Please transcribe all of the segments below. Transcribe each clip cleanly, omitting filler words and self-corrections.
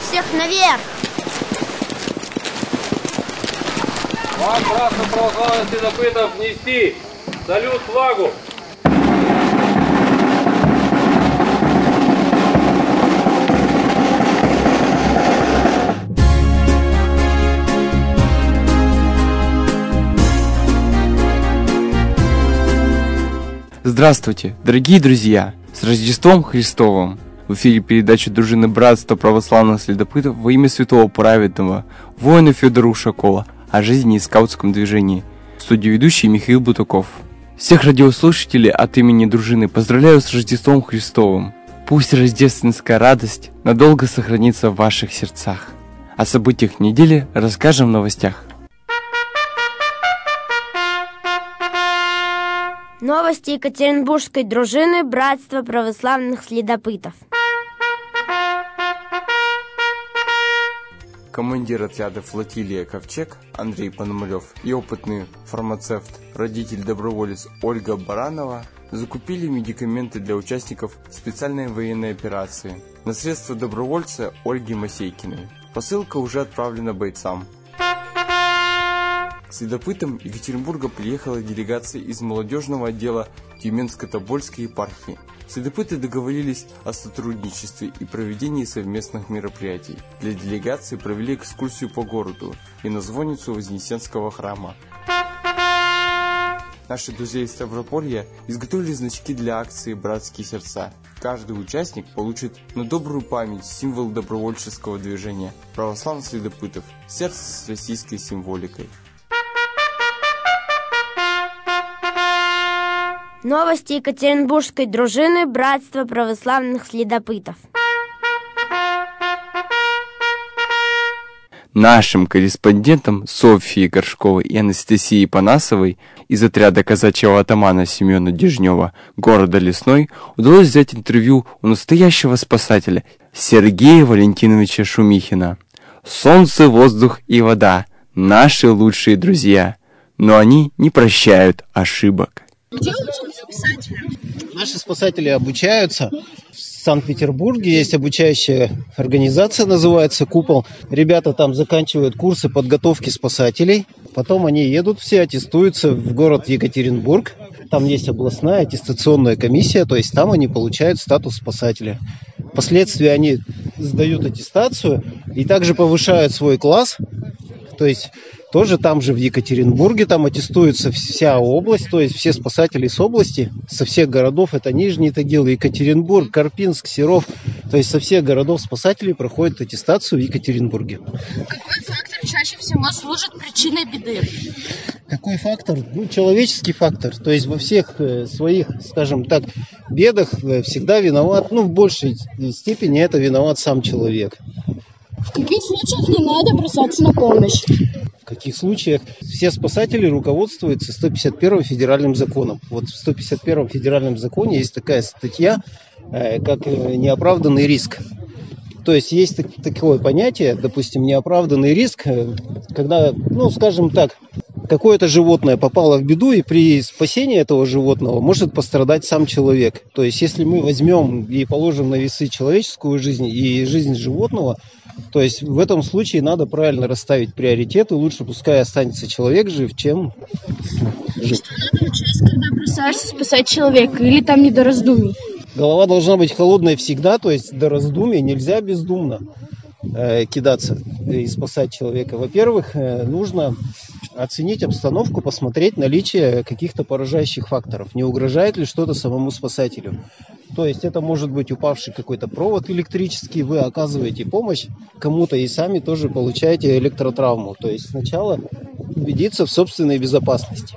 Всех наверх! Вам, братство православных следопытов, нести салют флагу! Здравствуйте, дорогие друзья! С Рождеством Христовым! В эфире передача дружины Братства православных следопытов во имя святого праведного воина Федора Ушакова о жизни и скаутском движении. В студии ведущий Михаил Бутаков. Всех радиослушателей от имени дружины поздравляю с Рождеством Христовым. Пусть рождественская радость надолго сохранится в ваших сердцах. О событиях недели расскажем в новостях. Новости Екатеринбургской дружины Братства православных следопытов. Командир отряда флотилия «Ковчег» Андрей Пономарев и опытный фармацевт, родитель-доброволец Ольга Баранова закупили медикаменты для участников специальной военной операции на средства добровольца Ольги Масейкиной. Посылка уже отправлена бойцам. К следопытам Екатеринбурга приехала делегация из молодежного отдела Тюменско-Тобольской епархии. Следопыты договорились о сотрудничестве и проведении совместных мероприятий. Для делегации провели экскурсию по городу и на звонницу Вознесенского храма. Наши друзья из Ставрополья изготовили значки для акции «Братские сердца». Каждый участник получит на добрую память символ добровольческого движения православных следопытов – сердце с российской символикой. Новости Екатеринбургской дружины Братства православных следопытов. Нашим корреспондентам Софьи Горшковой и Анастасии Панасовой из отряда казачьего атамана Семена Дежнева города Лесной удалось взять интервью у настоящего спасателя Сергея Валентиновича Шумихина. Солнце, воздух и вода – наши лучшие друзья, но они не прощают ошибок. Где учатся спасатели? Наши спасатели обучаются. В Санкт-Петербурге есть обучающая организация, называется «Купол». Ребята там заканчивают курсы подготовки спасателей. Потом они едут все, аттестуются в город Екатеринбург. Там есть областная аттестационная комиссия, то есть там они получают статус спасателя. Впоследствии они сдают аттестацию и также повышают свой класс. То есть тоже там же в Екатеринбурге там аттестуется вся область, то есть все спасатели с области, со всех городов, это Нижний Тагил, Екатеринбург, Карпинск, Серов, то есть со всех городов спасателей проходят аттестацию в Екатеринбурге. Какой фактор чаще всего служит причиной беды? Какой фактор? Человеческий фактор, то есть во всех своих, скажем так, бедах всегда виноват, в большей степени это виноват сам человек. В каких случаях не надо бросаться на помощь? В каких случаях? Все спасатели руководствуются 151 федеральным законом. Вот в 151 федеральном законе есть такая статья, как неоправданный риск. То есть есть такое понятие, допустим, неоправданный риск, когда, скажем так, какое-то животное попало в беду, и при спасении этого животного может пострадать сам человек. То есть если мы возьмем и положим на весы человеческую жизнь и жизнь животного, то есть в этом случае надо правильно расставить приоритеты. Лучше пускай останется человек жив, чем жив. Что надо учесть, когда бросаешься спасать человека? Или там не до раздумий? Голова должна быть холодной всегда, то есть до раздумий нельзя бездумно кидаться и спасать человека. Во-первых, нужно оценить обстановку, посмотреть наличие каких-то поражающих факторов. Не угрожает ли что-то самому спасателю? То есть это может быть упавший какой-то провод электрический, вы оказываете помощь кому-то и сами тоже получаете электротравму. То есть сначала убедиться в собственной безопасности.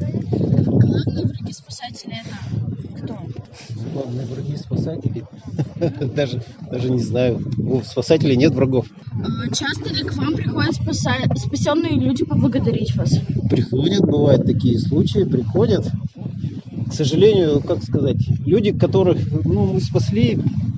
Главные враги спасателей это кто? Главные враги спасателей? Даже не знаю. У спасателей нет врагов. Часто ли к вам приходят спасенные люди поблагодарить вас? Приходят, бывают такие случаи, приходят. К сожалению, люди, которых мы спасли,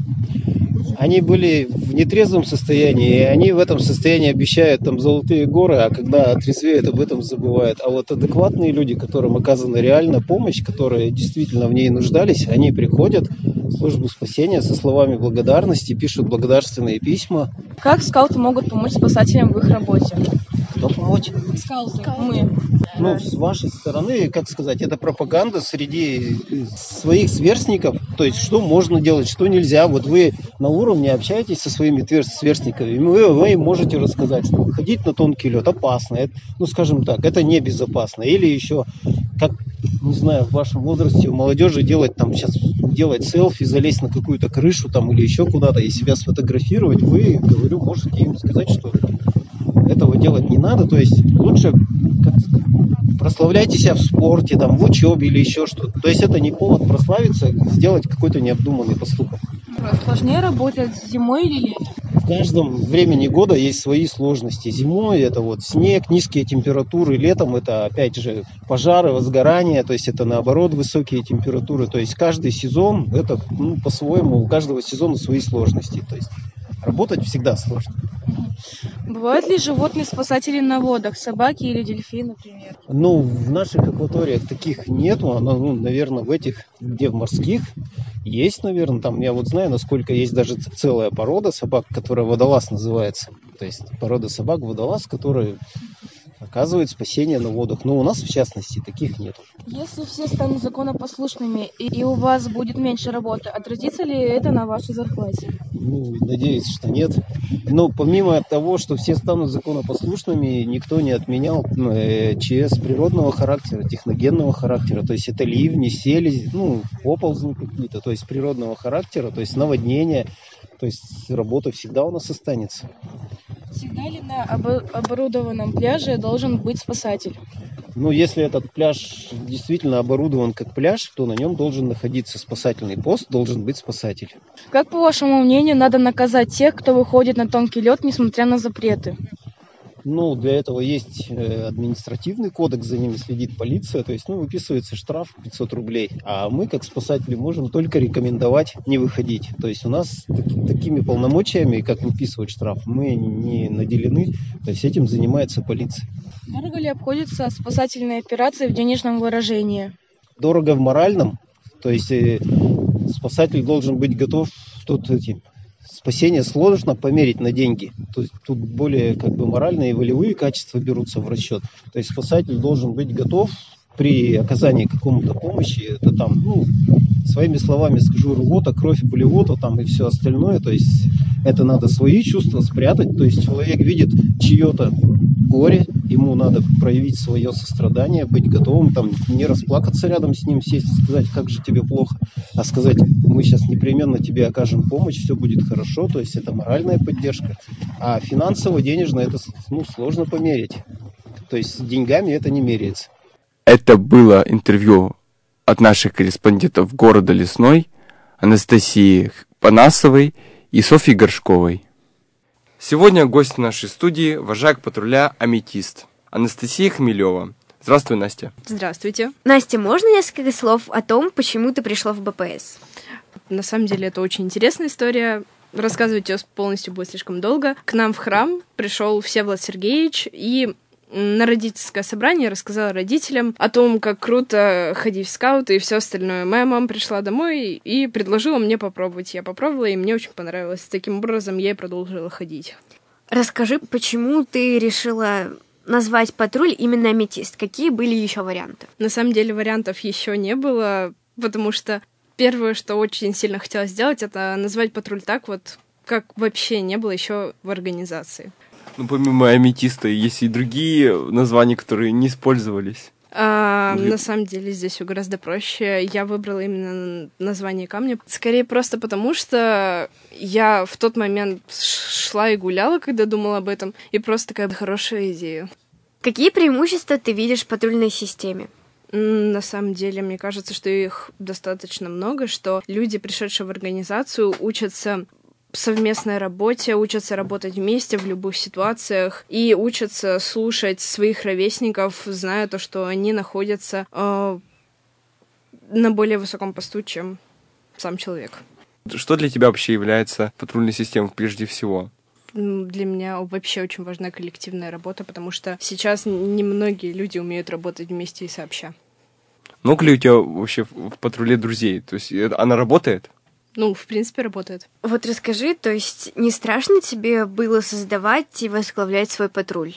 они были в нетрезвом состоянии, и они в этом состоянии обещают золотые горы, а когда отрезвеют, об этом забывают. А вот адекватные люди, которым оказана реально помощь, которые действительно в ней нуждались, они приходят, службу спасения со словами благодарности, пишут благодарственные письма. Как скауты могут помочь спасателям в их работе? Кто помочь? Скауты. Мы. Ну, с вашей стороны, как сказать, это пропаганда среди своих сверстников. То есть, что можно делать, что нельзя. Вот вы на уровне общаетесь со своими сверстниками, и вы им можете рассказать, что ходить на тонкий лед опасно. Это, ну, скажем так, это небезопасно. Или еще, как, не знаю, в вашем возрасте у молодежи делать селфи, залезть на какую-то крышу там или еще куда-то и себя сфотографировать, вы, говорю, можете им сказать, что этого делать не надо. То есть лучше, как сказать, прославляйте себя в спорте, там, в учебе или еще что-то. То есть это не повод прославиться, сделать какой-то необдуманный поступок. Сложнее работать зимой или летом? В каждом времени года есть свои сложности. Зимой это вот снег, низкие температуры, летом это опять же пожары, возгорания, то есть это наоборот высокие температуры. То есть каждый сезон это по-своему, у каждого сезона свои сложности. То есть работать всегда сложно. Бывают ли животные-спасатели на водах, собаки или дельфины, например? Ну, в наших акваториях таких нету, наверное, в этих, где в морских, есть, наверное, там, я вот знаю, насколько есть даже целая порода собак, которая водолаз называется. То есть порода собак-водолаз, которые оказывают спасение на водах. Но у нас, в частности, таких нет. Если все станут законопослушными и у вас будет меньше работы, отразится ли это на вашей зарплате? Ну, надеюсь, что нет. Но помимо того, что все станут законопослушными, никто не отменял ЧС природного характера, техногенного характера. То есть это ливни, сели, оползни какие-то, то есть природного характера, то есть наводнения. То есть работа всегда у нас останется. Всегда ли на оборудованном пляже должен быть спасатель? Ну, если этот пляж действительно оборудован как пляж, то на нем должен находиться спасательный пост, должен быть спасатель. Как, по вашему мнению, надо наказать тех, кто выходит на тонкий лед, несмотря на запреты? Ну, для этого есть административный кодекс, за ними следит полиция, то есть, выписывается штраф 500 рублей, а мы, как спасатели, можем только рекомендовать не выходить. То есть у нас такими полномочиями, как выписывать штраф, мы не наделены, то есть этим занимается полиция. Дорого ли обходятся спасательные операции в денежном выражении? Дорого в моральном, то есть спасатель должен быть готов спасение сложно померить на деньги. То есть тут более моральные и волевые качества берутся в расчет. То есть спасатель должен быть готов при оказании какому-то помощи. Это там, своими словами скажу, рвота, кровь, болевота там и все остальное. То есть это надо свои чувства спрятать. То есть человек видит чье-то горе, ему надо проявить свое сострадание, быть готовым, там, не расплакаться рядом с ним, сесть и сказать, как же тебе плохо, а сказать, мы сейчас непременно тебе окажем помощь, все будет хорошо, то есть это моральная поддержка. А финансово-денежно это сложно померить. То есть деньгами это не меряется. Это было интервью от наших корреспондентов города Лесной, Анастасии Панасовой и Софьи Горшковой. Сегодня гость нашей студии – вожак патруля «Аметист» Анастасия Хмелева. Здравствуй, Настя. Здравствуйте. Настя, можно несколько слов о том, почему ты пришла в БПС? На самом деле это очень интересная история. Рассказывать ее полностью будет слишком долго. К нам в храм пришел Всеволод Сергеевич и на родительское собрание рассказала родителям о том, как круто ходить в скауты и все остальное. Моя мама пришла домой и предложила мне попробовать. Я попробовала, и мне очень понравилось. Таким образом, я и продолжила ходить. Расскажи, почему ты решила назвать патруль именно «Аметист»? Какие были еще варианты? На самом деле вариантов еще не было, потому что первое, что очень сильно хотела сделать, это назвать патруль так вот, как вообще не было еще в организации. Помимо «Аметиста» есть и другие названия, которые не использовались. На самом деле здесь все гораздо проще. Я выбрала именно название камня. Скорее просто потому, что я в тот момент шла и гуляла, когда думала об этом, и просто такая хорошая идея. Какие преимущества ты видишь в патрульной системе? На самом деле, мне кажется, что их достаточно много, что люди, пришедшие в организацию, учатся совместной работе, учатся работать вместе в любых ситуациях и учатся слушать своих ровесников, зная то, что они находятся на более высоком посту, чем сам человек. Что для тебя вообще является патрульной системой прежде всего? Для меня вообще очень важна коллективная работа, потому что сейчас немногие люди умеют работать вместе и сообща. Много ли у тебя вообще в патруле друзей? То есть она работает? В принципе, работает. Вот расскажи, то есть не страшно тебе было создавать и возглавлять свой патруль?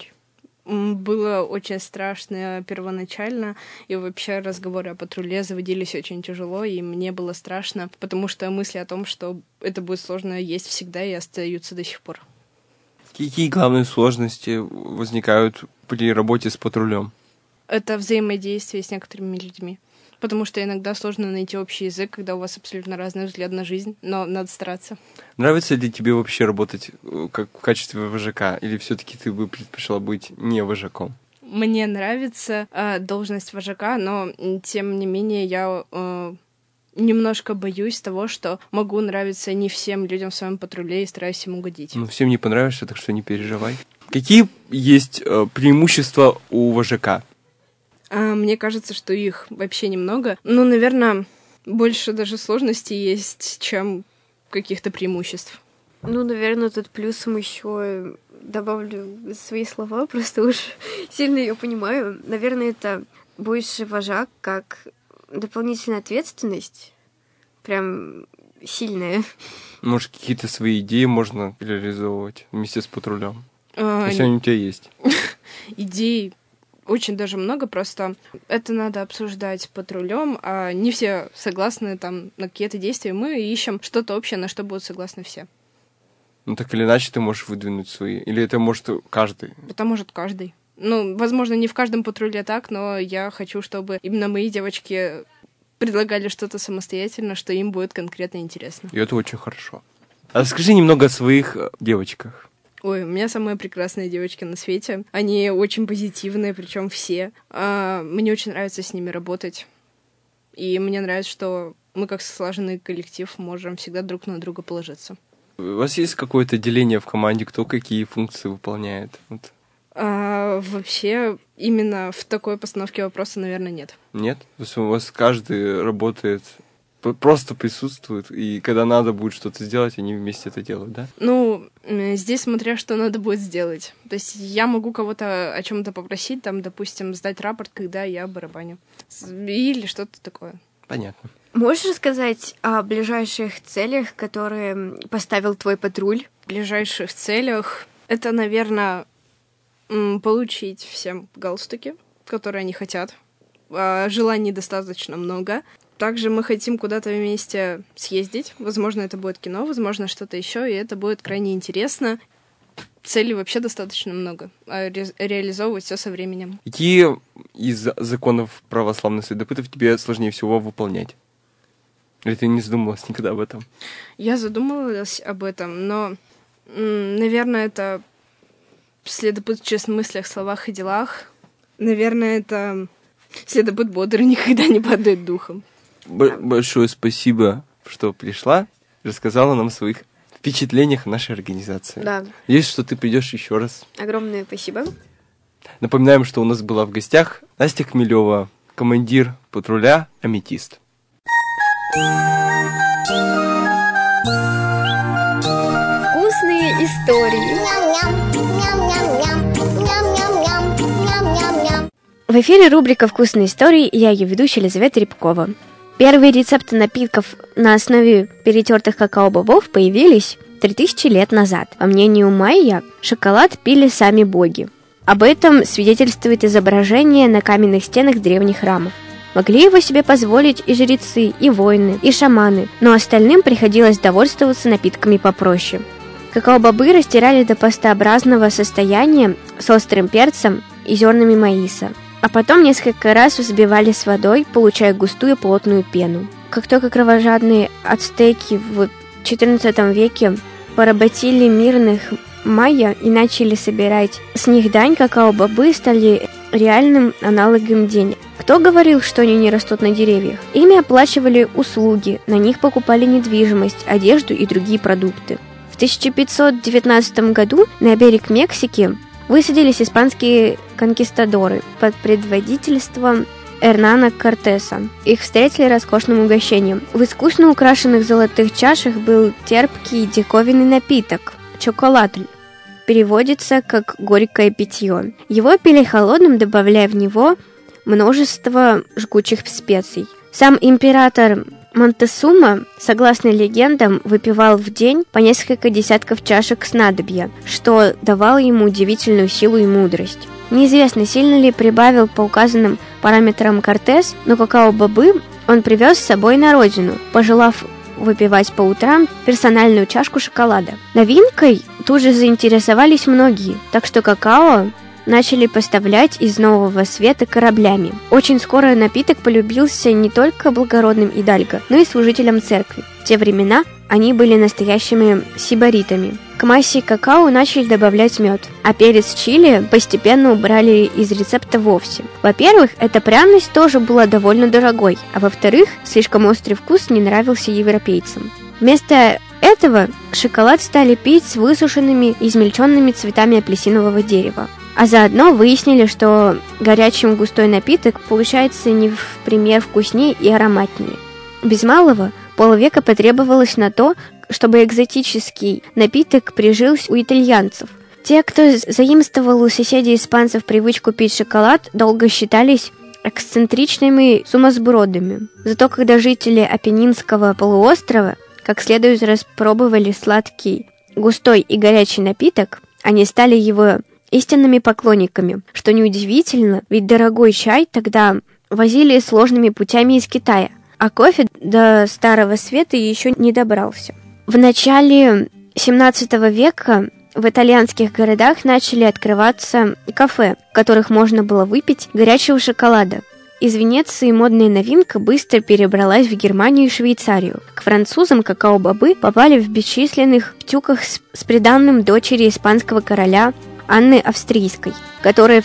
Было очень страшно первоначально, и вообще разговоры о патруле заводились очень тяжело, и мне было страшно, потому что мысли о том, что это будет сложно, есть всегда и остаются до сих пор. Какие главные сложности возникают при работе с патрулем? Это взаимодействие с некоторыми людьми. Потому что иногда сложно найти общий язык, когда у вас абсолютно разный взгляд на жизнь, но надо стараться. Нравится ли тебе вообще работать как в качестве вожака, или все-таки ты бы предпочла быть не вожаком? Мне нравится должность вожака, но тем не менее я немножко боюсь того, что могу нравиться не всем людям в своем патруле и стараюсь им угодить. Всем не понравишься, так что не переживай. Какие есть преимущества у вожака? Мне кажется, что их вообще немного. Наверное, больше даже сложностей есть, чем каких-то преимуществ. Наверное, тут плюсом еще добавлю свои слова, просто уж сильно ее понимаю. Наверное, это больше вожак как дополнительная ответственность, прям сильная. Может, какие-то свои идеи можно реализовывать вместе с патрулем, если они у тебя есть? Идей очень даже много, просто это надо обсуждать с патрулем, а не все согласны на какие-то действия. Мы ищем что-то общее, на что будут согласны все. Так или иначе ты можешь выдвинуть свои. Или это может каждый? Это может каждый. Возможно, не в каждом патруле так, но я хочу, чтобы именно мои девочки предлагали что-то самостоятельно, что им будет конкретно интересно. И это очень хорошо. А расскажи немного о своих девочках. Ой, у меня самые прекрасные девочки на свете. Они очень позитивные, причем все. Мне очень нравится с ними работать. И мне нравится, что мы как слаженный коллектив можем всегда друг на друга положиться. У вас есть какое-то деление в команде, кто какие функции выполняет? Вообще, именно в такой постановке вопроса, наверное, нет. Нет? То есть у вас каждый работает, просто присутствует, и когда надо будет что-то сделать, они вместе это делают, да? Здесь смотря, что надо будет сделать. То есть я могу кого-то о чем-то попросить, допустим, сдать рапорт, когда я барабаню. Или что-то такое. Понятно. Можешь рассказать о ближайших целях, которые поставил твой патруль? В ближайших целях это, наверное, получить всем галстуки, которые они хотят. Желаний достаточно много. Также мы хотим куда-то вместе съездить. Возможно, это будет кино, возможно, что-то еще, и это будет крайне интересно. Целей вообще достаточно много, а реализовывать все со временем. Какие из законов православных следопытов тебе сложнее всего выполнять? Или ты не задумывалась никогда об этом? Я задумывалась об этом, но, наверное, это следопыт в честных мыслях, словах и делах. Наверное, это следопыт бодрый, никогда не падает духом. Большое спасибо, что пришла, рассказала нам о своих впечатлениях о нашей организации. Да. Надеюсь, что ты придешь еще раз. Огромное спасибо. Напоминаем, что у нас была в гостях Настя Хмелева, командир патруля «Аметист». Вкусные истории. В эфире рубрика «Вкусные истории», я ее ведущая Елизавета Рябкова. Первые рецепты напитков на основе перетертых какао-бобов появились 3000 лет назад. По мнению майя, шоколад пили сами боги. Об этом свидетельствует изображение на каменных стенах древних храмов. Могли его себе позволить и жрецы, и воины, и шаманы, но остальным приходилось довольствоваться напитками попроще. Какао-бобы растирали до пастообразного состояния с острым перцем и зернами маиса, а потом несколько раз взбивали с водой, получая густую плотную пену. Как только кровожадные ацтеки в XIV веке поработили мирных майя и начали собирать с них дань, какао-бобы стали реальным аналогом денег. Кто говорил, что они не растут на деревьях? Ими оплачивали услуги, на них покупали недвижимость, одежду и другие продукты. В 1519 году на берег Мексики высадились испанские конкистадоры под предводительством Эрнана Кортеса. Их встретили роскошным угощением. В искусно украшенных золотых чашах был терпкий диковинный напиток – чоколатль. Переводится как «горькое питье». Его пили холодным, добавляя в него множество жгучих специй. Сам император Монтесума, согласно легендам, выпивал в день по несколько десятков чашек снадобья, что давало ему удивительную силу и мудрость. Неизвестно, сильно ли прибавил по указанным параметрам Кортес, но какао-бобы он привез с собой на родину, пожелав выпивать по утрам персональную чашку шоколада. Новинкой тут же заинтересовались многие, так что какао начали поставлять из Нового Света кораблями. Очень скоро напиток полюбился не только благородным идальго, но и служителям церкви. В те времена они были настоящими сибаритами. К массе какао начали добавлять мед, а перец чили постепенно убрали из рецепта вовсе. Во-первых, эта пряность тоже была довольно дорогой, а во-вторых, слишком острый вкус не нравился европейцам. Вместо этого шоколад стали пить с высушенными и измельченными цветами апельсинового дерева. А заодно выяснили, что горячий густой напиток получается не в пример вкуснее и ароматнее. Без малого полвека потребовалось на то, чтобы экзотический напиток прижился у итальянцев. Те, кто заимствовал у соседей испанцев привычку пить шоколад, долго считались эксцентричными сумасбродами. Зато когда жители Апеннинского полуострова как следует распробовали сладкий, густой и горячий напиток, они стали его истинными поклонниками, что неудивительно, ведь дорогой чай тогда возили сложными путями из Китая, а кофе до Старого Света еще не добрался. В начале 17 века в итальянских городах начали открываться кафе, в которых можно было выпить горячего шоколада. Из Венеции модная новинка быстро перебралась в Германию и Швейцарию. К французам какао-бобы попали в бесчисленных тюках с приданным дочери испанского короля Анны Австрийской, которая в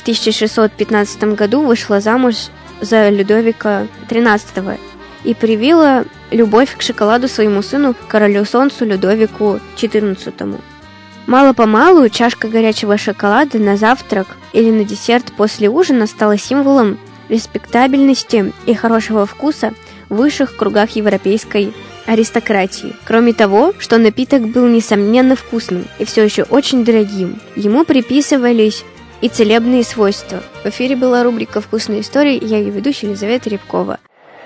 1615 году вышла замуж за Людовика XIII и привила любовь к шоколаду своему сыну, королю солнцу Людовику XIV. Мало-помалу чашка горячего шоколада на завтрак или на десерт после ужина стала символом респектабельности и хорошего вкуса в высших кругах европейской аристократии. Кроме того, что напиток был несомненно вкусным и все еще очень дорогим, ему приписывались и целебные свойства. В эфире была рубрика «Вкусные истории», я ее ведущая Елизавета Рябкова.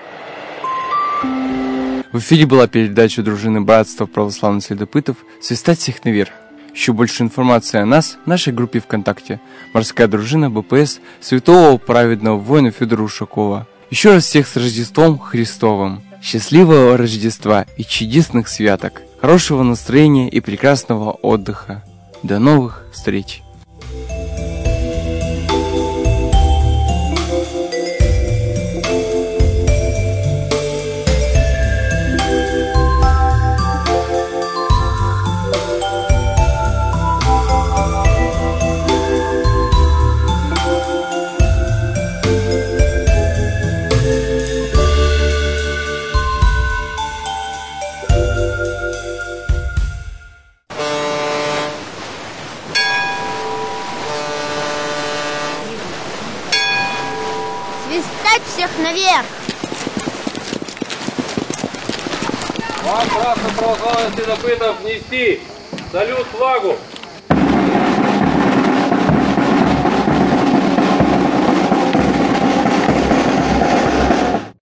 В эфире была передача дружины Братства православных следопытов «Свистать всех наверх». Еще больше информации о нас в нашей группе ВКонтакте «Морская дружина БПС Святого Праведного Воина Федора Ушакова». Еще раз всех с Рождеством Христовым! Счастливого Рождества и чудесных святок! Хорошего настроения и прекрасного отдыха! До новых встреч! Свистать всех наверх! Вам, братство православных следопытов, нести салют флагу!